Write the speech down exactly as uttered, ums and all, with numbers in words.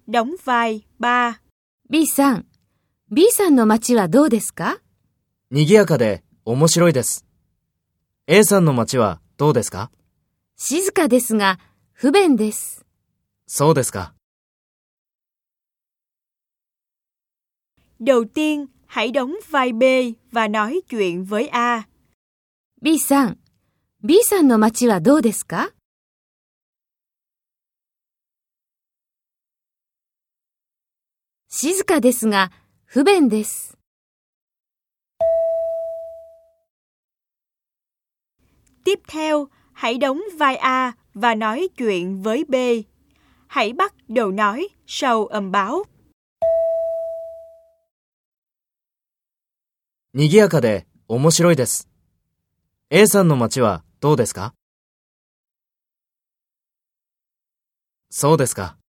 đóng vai ba. B さん、B さんの街はどうですか？ 賑やかで面白いです。A さんの街はどうですか？ 静かですが、不便です。 そうですか。 Đầu tiên, hãy đóng vai B và nói chuyện với A. B さん、B さんの街はどうですか？静かですが、不便です。 Tiếp theo, hãy đóng vai A và nói chuyện với B. Hãy bắt đầu nói sau âm báo. 賑やかで面白いです。A さんの街はどうですか？そうですか。